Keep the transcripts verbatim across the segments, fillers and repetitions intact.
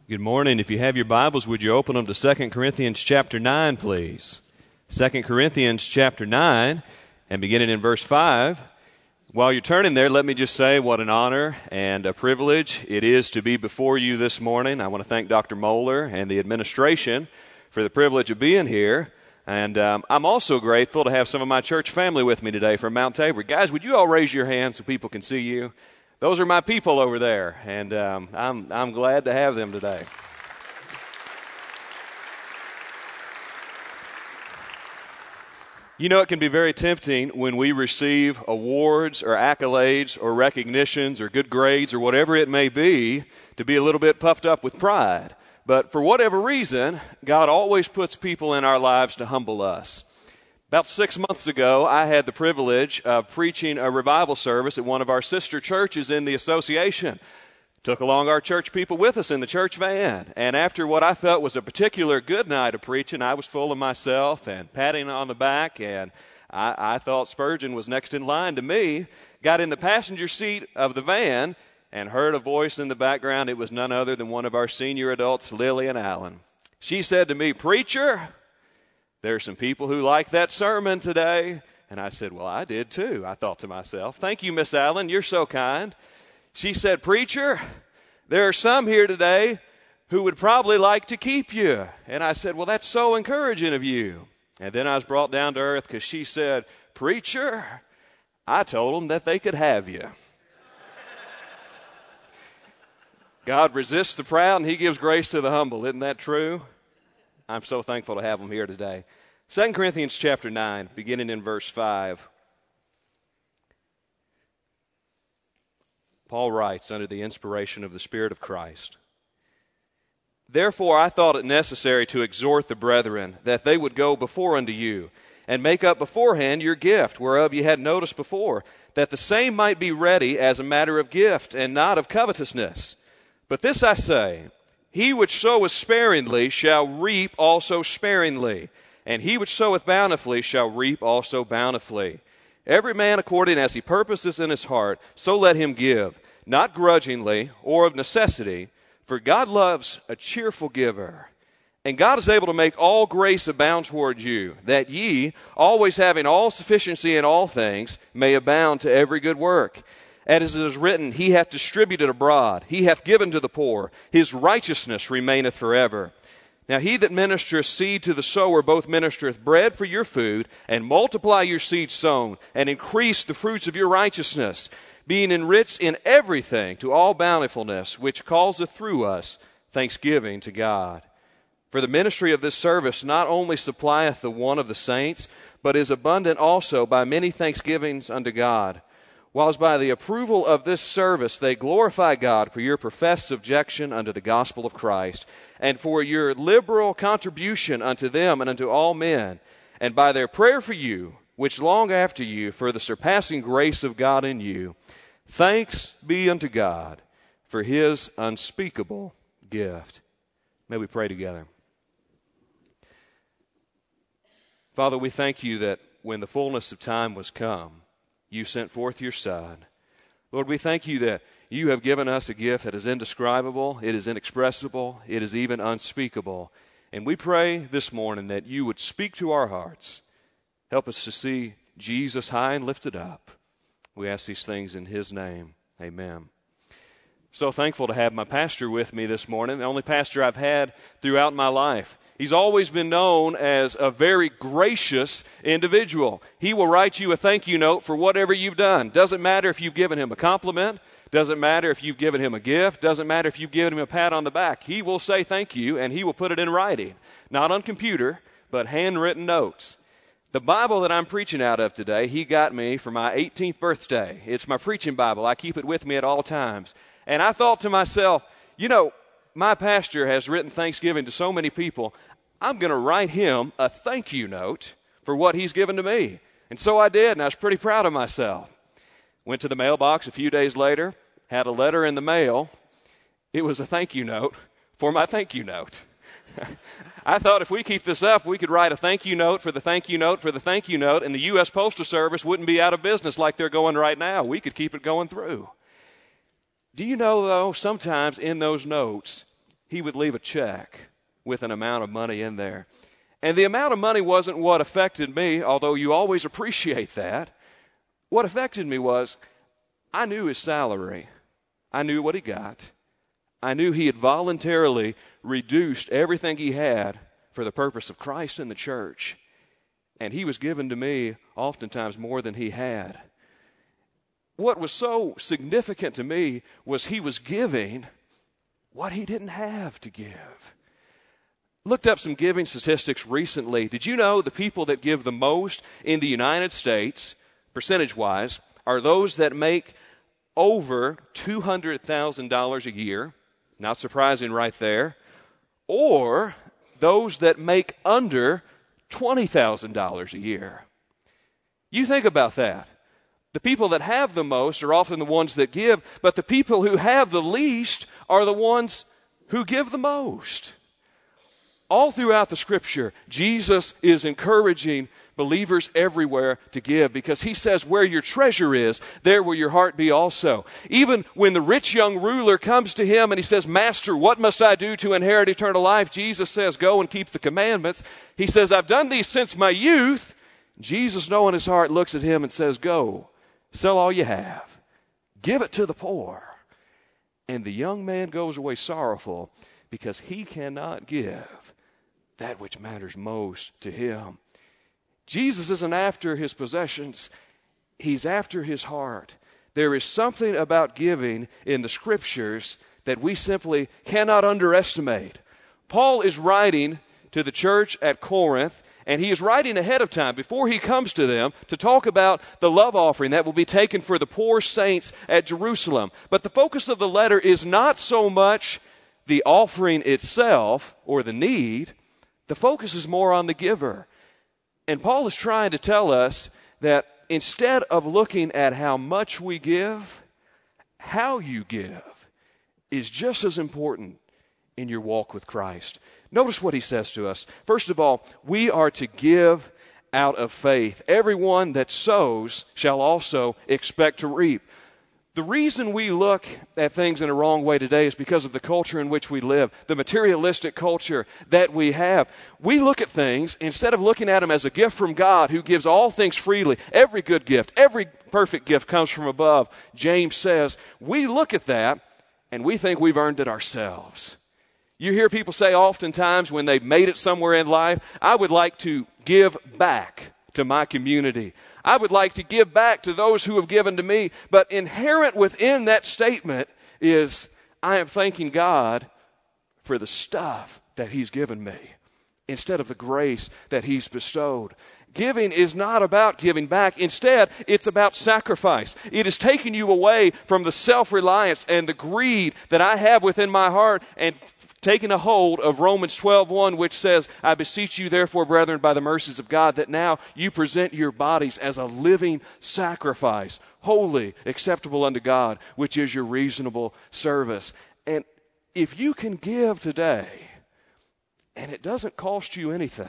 Good morning. If you have your Bibles, would you open them to Second Corinthians chapter nine, please? Second Corinthians chapter nine, and beginning in verse five. While you're turning there, let me just say what an honor and a privilege it is to be before you this morning. I want to thank Doctor Moeller and the administration for the privilege of being here. And um, I'm also grateful to have some of my church family with me today from Mount Tabor. Guys, would you all raise your hands so people can see you? Those are my people over there, and um, I'm I'm glad to have them today. You know, it can be very tempting when we receive awards or accolades or recognitions or good grades or whatever it may be to be a little bit puffed up with pride. But for whatever reason, God always puts people in our lives to humble us. About six months ago, I had the privilege of preaching a revival service at one of our sister churches in the association. Took along our church people with us in the church van. And after what I felt was a particular good night of preaching, I was full of myself and patting on the back, and I, I thought Spurgeon was next in line to me. Got in the passenger seat of the van and heard a voice in the background. It was none other than one of our senior adults, Lillian Allen. She said to me, "Preacher, there are some people who like that sermon today." And I said, "Well, I did too," I thought to myself. "Thank you, Miss Allen. You're so kind." She said, "Preacher, there are some here today who would probably like to keep you." And I said, "Well, that's so encouraging of you." And then I was brought down to earth because she said, "Preacher, I told them that they could have you." God resists the proud and he gives grace to the humble. Isn't that true? I'm so thankful to have them here today. Second Corinthians chapter nine, beginning in verse five. Paul writes under the inspiration of the Spirit of Christ, "Therefore I thought it necessary to exhort the brethren that they would go before unto you, and make up beforehand your gift, whereof ye had noticed before, that the same might be ready as a matter of gift, and not of covetousness. But this I say, he which soweth sparingly shall reap also sparingly, and he which soweth bountifully shall reap also bountifully. Every man according as he purposes in his heart, so let him give, not grudgingly or of necessity, for God loves a cheerful giver. And God is able to make all grace abound toward you, that ye, always having all sufficiency in all things, may abound to every good work. As it is written, he hath distributed abroad, he hath given to the poor, his righteousness remaineth forever. Now he that ministereth seed to the sower both ministereth bread for your food, and multiply your seed sown, and increase the fruits of your righteousness, being enriched in everything to all bountifulness, which causeth through us thanksgiving to God. For the ministry of this service not only supplieth the want of the saints, but is abundant also by many thanksgivings unto God. Whilst by the approval of this service they glorify God for your professed subjection unto the gospel of Christ, and for your liberal contribution unto them and unto all men, and by their prayer for you, which long after you for the surpassing grace of God in you. Thanks be unto God for his unspeakable gift." May we pray together. Father, we thank you that when the fullness of time was come, you sent forth your Son. Lord, we thank you that you have given us a gift that is indescribable, it is inexpressible, it is even unspeakable. And we pray this morning that you would speak to our hearts. Help us to see Jesus high and lifted up. We ask these things in his name. Amen. So thankful to have my pastor with me this morning, the only pastor I've had throughout my life. He's always been known as a very gracious individual. He will write you a thank you note for whatever you've done. Doesn't matter if you've given him a compliment. Doesn't matter if you've given him a gift. Doesn't matter if you've given him a pat on the back. He will say thank you, and he will put it in writing. Not on computer, but handwritten notes. The Bible that I'm preaching out of today, he got me for my eighteenth birthday. It's my preaching Bible. I keep it with me at all times. And I thought to myself, you know, my pastor has written Thanksgiving to so many people. I'm going to write him a thank you note for what he's given to me. And so I did, and I was pretty proud of myself. Went to the mailbox a few days later, had a letter in the mail. It was a thank you note for my thank you note. I thought if we keep this up, we could write a thank you note for the thank you note for the thank you note, and the U S Postal Service wouldn't be out of business like they're going right now. We could keep it going through. Do you know, though, sometimes in those notes, he would leave a check with an amount of money in there. And the amount of money wasn't what affected me, although you always appreciate that. What affected me was I knew his salary. I knew what he got. I knew he had voluntarily reduced everything he had for the purpose of Christ and the church. And he was given to me oftentimes more than he had. What was so significant to me was he was giving what he didn't have to give. Looked up some giving statistics recently. Did you know the people that give the most in the United States, percentage-wise, are those that make over two hundred thousand dollars a year? Not surprising right there. Or those that make under twenty thousand dollars a year. You think about that. The people that have the most are often the ones that give, but the people who have the least are the ones who give the most. All throughout the Scripture, Jesus is encouraging believers everywhere to give because he says where your treasure is, there will your heart be also. Even when the rich young ruler comes to him and he says, Master, what must I do to inherit eternal life? Jesus says, go and keep the commandments. He says, I've done these since my youth. Jesus, knowing his heart, looks at him and says, go, sell all you have. Give it to the poor. And the young man goes away sorrowful because he cannot give that which matters most to him. Jesus isn't after his possessions. He's after his heart. There is something about giving in the Scriptures that we simply cannot underestimate. Paul is writing to the church at Corinth, and he is writing ahead of time before he comes to them to talk about the love offering that will be taken for the poor saints at Jerusalem. But the focus of the letter is not so much the offering itself or the need. The focus is more on the giver. And Paul is trying to tell us that instead of looking at how much we give, how you give is just as important in your walk with Christ. Notice what he says to us. First of all, we are to give out of faith. Everyone that sows shall also expect to reap. The reason we look at things in a wrong way today is because of the culture in which we live, the materialistic culture that we have. We look at things, instead of looking at them as a gift from God who gives all things freely, every good gift, every perfect gift comes from above, James says, we look at that and we think we've earned it ourselves. You hear people say oftentimes when they've made it somewhere in life, I would like to give back to my community. I would like to give back to those who have given to me. But inherent within that statement is, I am thanking God for the stuff that he's given me instead of the grace that he's bestowed. Giving is not about giving back. Instead, it's about sacrifice. It is taking you away from the self-reliance and the greed that I have within my heart and taking a hold of Romans twelve one, which says, I beseech you therefore, brethren, by the mercies of God, that now you present your bodies as a living sacrifice, holy, acceptable unto God, which is your reasonable service. And if you can give today, and it doesn't cost you anything,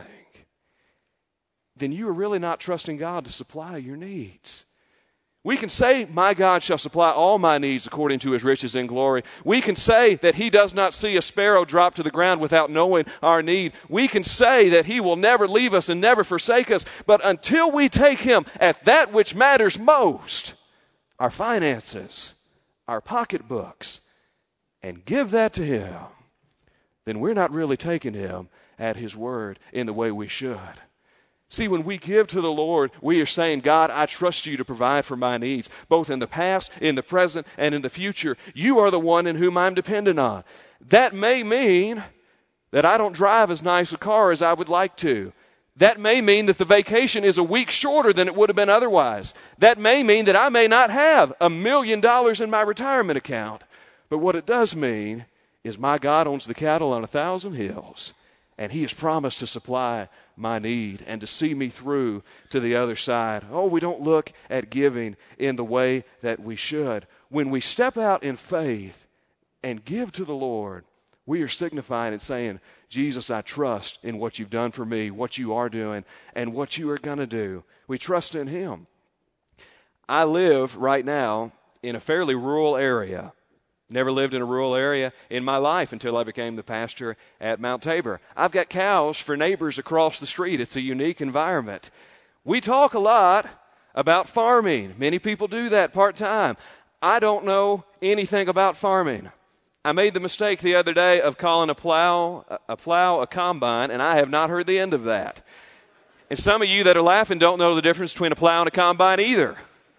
then you are really not trusting God to supply your needs. We can say, my God shall supply all my needs according to his riches in glory. We can say that he does not see a sparrow drop to the ground without knowing our need. We can say that he will never leave us and never forsake us. But until we take him at that which matters most, our finances, our pocketbooks, and give that to him, then we're not really taking him at his word in the way we should. See, when we give to the Lord, we are saying, God, I trust you to provide for my needs, both in the past, in the present, and in the future. You are the one in whom I'm dependent on. That may mean that I don't drive as nice a car as I would like to. That may mean that the vacation is a week shorter than it would have been otherwise. That may mean that I may not have a million dollars in my retirement account. But what it does mean is my God owns the cattle on a thousand hills, and he has promised to supply my need and to see me through to the other side. Oh, we don't look at giving in the way that we should. When we step out in faith and give to the Lord, we are signifying and saying, Jesus, I trust in what you've done for me, what you are doing, and what you are going to do. We trust in him. I live right now in a fairly rural area. Never lived in a rural area in my life until I became the pastor at Mount Tabor. I've got cows for neighbors across the street. It's a unique environment. We talk a lot about farming. Many people do that part-time. I don't know anything about farming. I made the mistake the other day of calling a plow a plow a combine, and I have not heard the end of that. And some of you that are laughing don't know the difference between a plow and a combine either.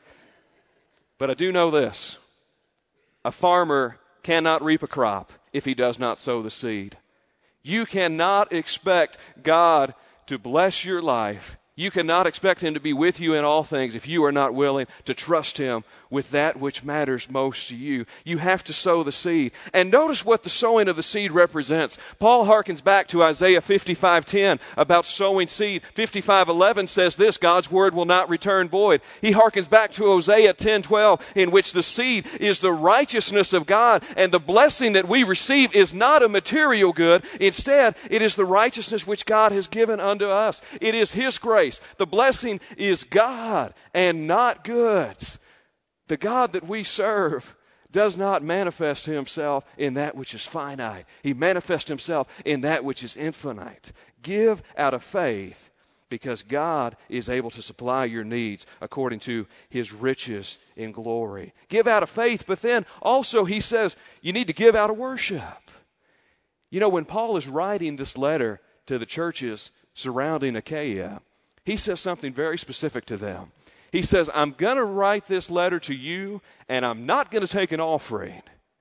But I do know this. A farmer cannot reap a crop if he does not sow the seed. You cannot expect God to bless your life. You cannot expect Him to be with you in all things if you are not willing to trust Him with that which matters most to you. You have to sow the seed. And notice what the sowing of the seed represents. Paul harkens back to Isaiah fifty-five ten about sowing seed. fifty-five eleven says this, God's word will not return void. He harkens back to Hosea ten twelve, in which the seed is the righteousness of God, and the blessing that we receive is not a material good. Instead, it is the righteousness which God has given unto us. It is His grace. The blessing is God and not goods. The God that we serve does not manifest Himself in that which is finite. He manifests Himself in that which is infinite. Give out of faith, because God is able to supply your needs according to His riches in glory. Give out of faith, but then also He says you need to give out of worship. You know, when Paul is writing this letter to the churches surrounding Achaia, he says something very specific to them. He says, I'm going to write this letter to you, and I'm not going to take an offering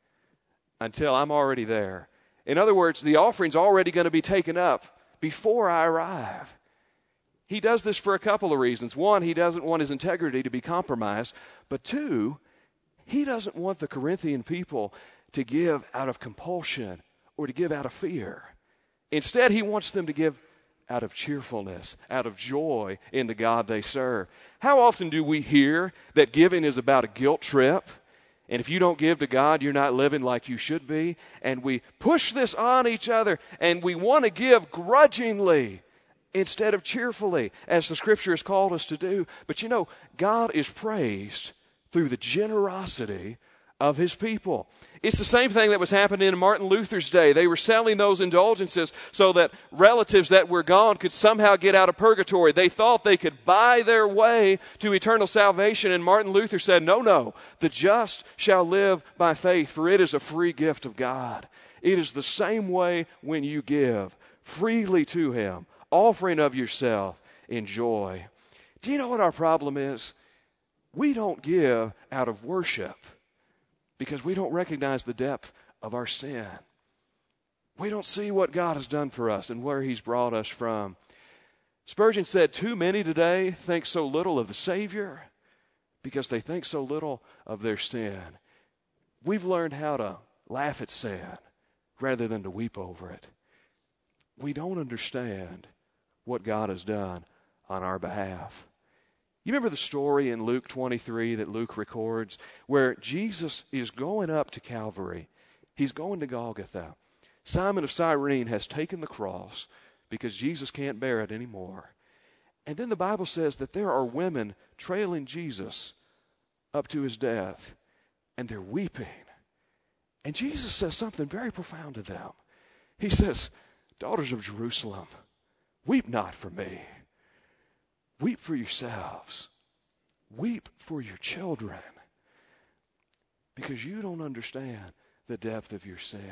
until I'm already there. In other words, the offering's already going to be taken up before I arrive. He does this for a couple of reasons. One, he doesn't want his integrity to be compromised. But two, he doesn't want the Corinthian people to give out of compulsion or to give out of fear. Instead, he wants them to give out of cheerfulness, out of joy in the God they serve. How often do we hear that giving is about a guilt trip? And if you don't give to God, you're not living like you should be. And we push this on each other, and we want to give grudgingly instead of cheerfully, as the Scripture has called us to do. But you know, God is praised through the generosity of His people. It's the same thing that was happening in Martin Luther's day. They were selling those indulgences so that relatives that were gone could somehow get out of purgatory. They thought they could buy their way to eternal salvation, and Martin Luther said, no, no, the just shall live by faith, for it is a free gift of God. It is the same way when you give freely to Him, offering of yourself in joy. Do you know what our problem is? We don't give out of worship, because we don't recognize the depth of our sin. We don't see what God has done for us and where He's brought us from. Spurgeon said, too many today think so little of the Savior because they think so little of their sin. We've learned how to laugh at sin rather than to weep over it. We don't understand what God has done on our behalf. You remember the story in Luke twenty-three that Luke records where Jesus is going up to Calvary. He's going to Golgotha. Simon of Cyrene has taken the cross because Jesus can't bear it anymore. And then the Bible says that there are women trailing Jesus up to His death, and they're weeping. And Jesus says something very profound to them. He says, daughters of Jerusalem, weep not for me. Weep for yourselves. Weep for your children, because you don't understand the depth of your sin.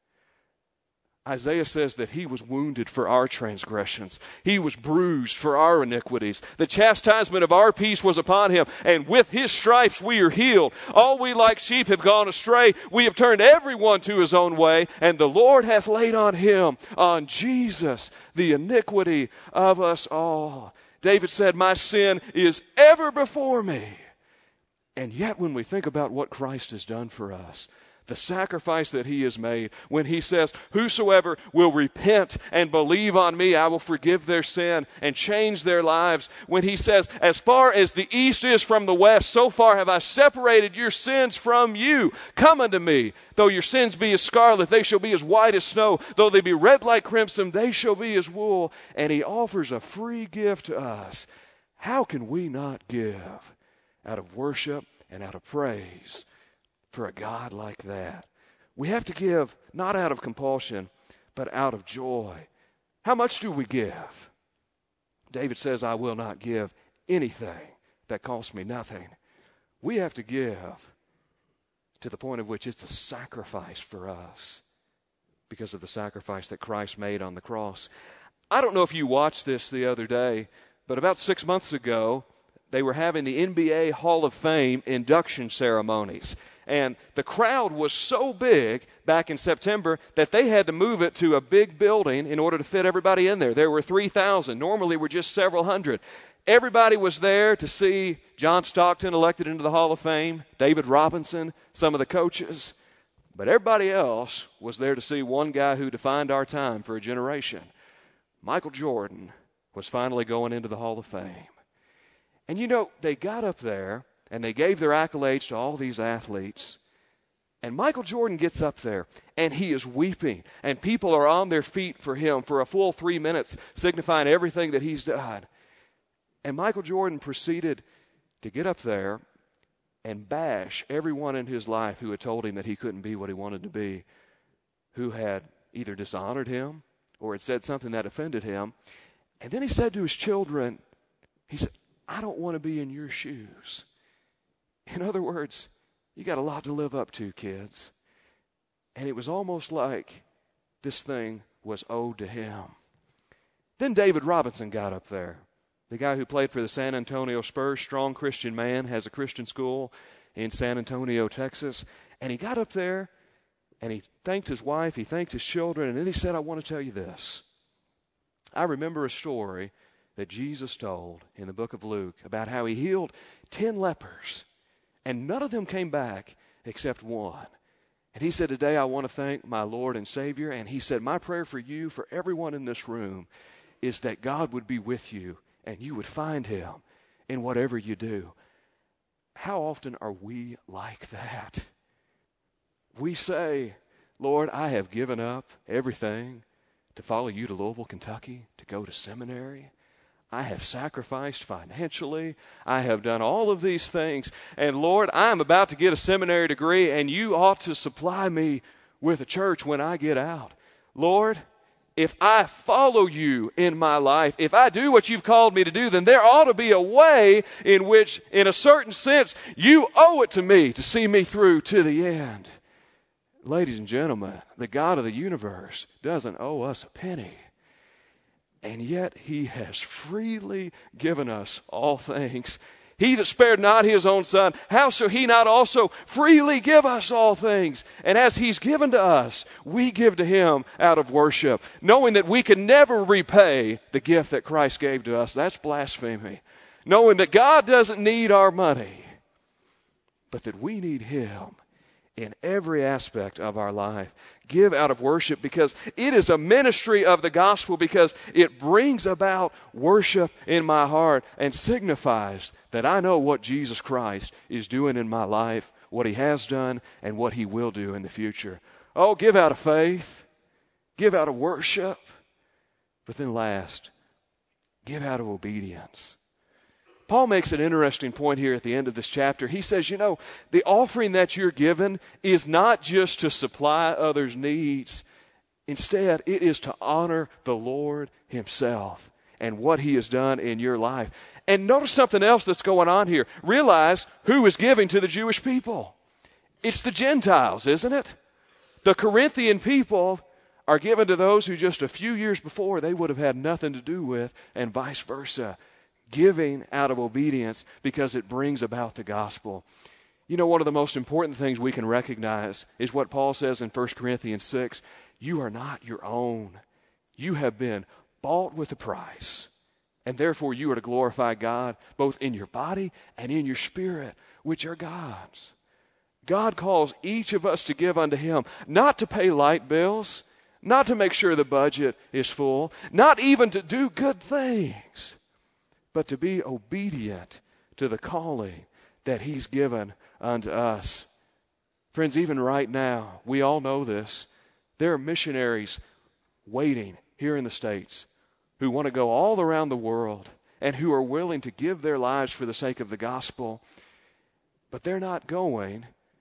Isaiah says that He was wounded for our transgressions. He was bruised for our iniquities. The chastisement of our peace was upon Him, and with His stripes we are healed. All we like sheep have gone astray. We have turned everyone to his own way, and the Lord hath laid on Him, on Jesus, the iniquity of us all. David said, my sin is ever before me. And yet when we think about what Christ has done for us, the sacrifice that He has made, when He says, whosoever will repent and believe on me, I will forgive their sin and change their lives. When He says, as far as the east is from the west, so far have I separated your sins from you. Come unto me. Though your sins be as scarlet, they shall be as white as snow. Though they be red like crimson, they shall be as wool. And He offers a free gift to us. How can we not give out of worship and out of praise for a God like that. We have to give not out of compulsion, but out of joy. How much do we give? David says, I will not give anything that costs me nothing. We have to give to the point of which it's a sacrifice for us because of the sacrifice that Christ made on the cross. I don't know if you watched this the other day, but about six months ago, they were having the N B A Hall of Fame induction ceremonies. And the crowd was so big back in September that they had to move it to a big building in order to fit everybody in there. There were three thousand. Normally, we're just several hundred. Everybody was there to see John Stockton elected into the Hall of Fame, David Robinson, some of the coaches. But everybody else was there to see one guy who defined our time for a generation. Michael Jordan was finally going into the Hall of Fame. And you know, they got up there and they gave their accolades to all these athletes. And Michael Jordan gets up there and he is weeping. And people are on their feet for him for a full three minutes, signifying everything that he's done. And Michael Jordan proceeded to get up there and bash everyone in his life who had told him that he couldn't be what he wanted to be, who had either dishonored him or had said something that offended him. And then he said to his children, he said, I don't want to be in your shoes. In other words, you got a lot to live up to, kids. And it was almost like this thing was owed to him. Then David Robinson got up there. The guy who played for the San Antonio Spurs, strong Christian man, has a Christian school in San Antonio, Texas. And he got up there and he thanked his wife, he thanked his children, and then he said, I want to tell you this. I remember a story that Jesus told in the book of Luke about how he healed ten lepers, and none of them came back except one. And he said, today I want to thank my Lord and Savior. And he said, my prayer for you, for everyone in this room, is that God would be with you and you would find him in whatever you do. How often are we like that? We say, Lord, I have given up everything to follow you to Louisville, Kentucky, to go to seminary. I have sacrificed financially. I have done all of these things. And Lord, I am about to get a seminary degree, and you ought to supply me with a church when I get out. Lord, if I follow you in my life, if I do what you've called me to do, then there ought to be a way in which, in a certain sense, you owe it to me to see me through to the end. Ladies and gentlemen, the God of the universe doesn't owe us a penny. And yet he has freely given us all things. He that spared not his own son, how shall he not also freely give us all things? And as he's given to us, we give to him out of worship, knowing that we can never repay the gift that Christ gave to us. That's blasphemy. Knowing that God doesn't need our money, but that we need him in every aspect of our life. Give out of worship because it is a ministry of the gospel, because it brings about worship in my heart and signifies that I know what Jesus Christ is doing in my life, what he has done, and what he will do in the future. Oh, give out of faith. Give out of worship. But then last, give out of obedience. Paul makes an interesting point here at the end of this chapter. He says, you know, the offering that you're given is not just to supply others' needs. Instead, it is to honor the Lord himself and what he has done in your life. And notice something else that's going on here. Realize who is giving to the Jewish people. It's the Gentiles, isn't it? The Corinthian people are given to those who just a few years before they would have had nothing to do with, and vice versa. Giving out of obedience because it brings about the gospel. You know, one of the most important things we can recognize is what Paul says in First Corinthians six. You are not your own. You have been bought with a price. And therefore you are to glorify God both in your body and in your spirit, which are God's. God calls each of us to give unto him, not to pay light bills, not to make sure the budget is full, not even to do good things, but to be obedient to the calling that he's given unto us. Friends, even right now, we all know this. There are missionaries waiting here in the States who want to go all around the world and who are willing to give their lives for the sake of the gospel. But they're not going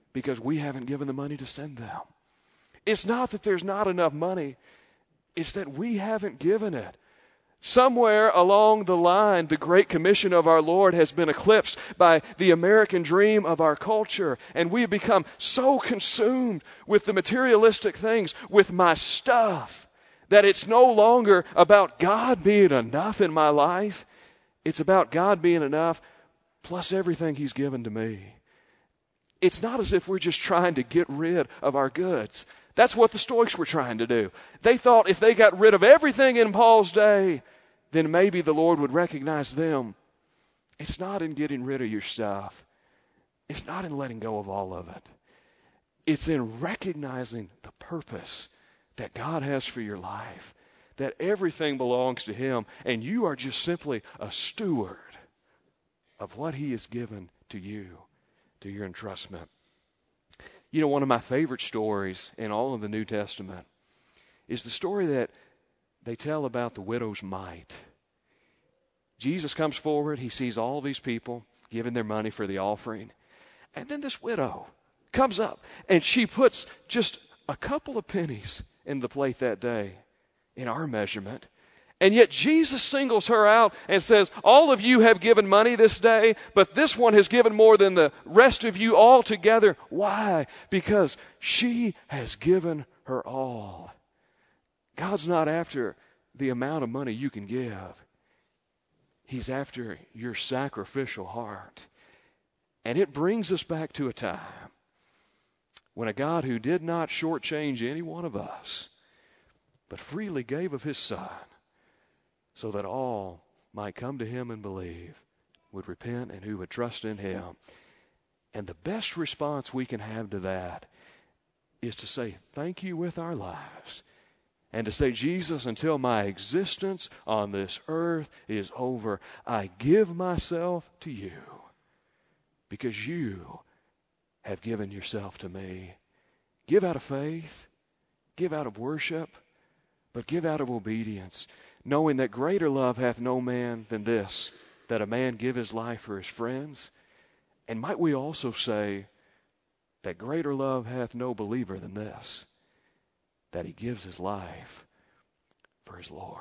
because we haven't given the money to send them. It's not that there's not enough money. It's that we haven't given it. Somewhere along the line, the Great Commission of our Lord has been eclipsed by the American dream of our culture. And we have become so consumed with the materialistic things, with my stuff, that it's no longer about God being enough in my life. It's about God being enough plus everything He's given to me. It's not as if we're just trying to get rid of our goods. That's what the Stoics were trying to do. They thought if they got rid of everything in Paul's day, then maybe the Lord would recognize them. It's not in getting rid of your stuff. It's not in letting go of all of it. It's in recognizing the purpose that God has for your life, that everything belongs to Him, and you are just simply a steward of what He has given to you, to your entrustment. You know, one of my favorite stories in all of the New Testament is the story that they tell about the widow's mite. Jesus comes forward. He sees all these people giving their money for the offering. And then this widow comes up, and she puts just a couple of pennies in the plate that day in our measurement. And yet Jesus singles her out and says, all of you have given money this day, but this one has given more than the rest of you all together. Why? Because she has given her all. God's not after the amount of money you can give. He's after your sacrificial heart. And it brings us back to a time when a God who did not shortchange any one of us, but freely gave of His Son, so that all might come to Him and believe, would repent, and who would trust in Him. And the best response we can have to that is to say thank you with our lives. And to say, Jesus, until my existence on this earth is over, I give myself to you because you have given yourself to me. Give out of faith, give out of worship, but give out of obedience, knowing that greater love hath no man than this, that a man give his life for his friends. And might we also say that greater love hath no believer than this, that he gives his life for his Lord.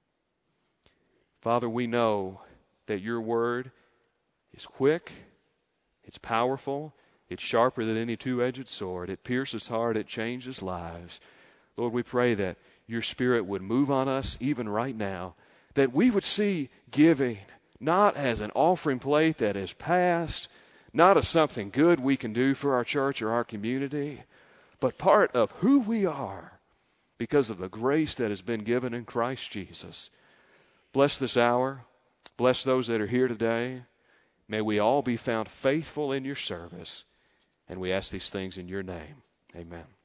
Father, we know that your word is quick, it's powerful, it's sharper than any two-edged sword. It pierces hard, it changes lives. Lord, we pray that your Spirit would move on us even right now, that we would see giving not as an offering plate that is passed, not as something good we can do for our church or our community, but part of who we are because of the grace that has been given in Christ Jesus. Bless this hour. Bless those that are here today. May we all be found faithful in your service. And we ask these things in your name. Amen.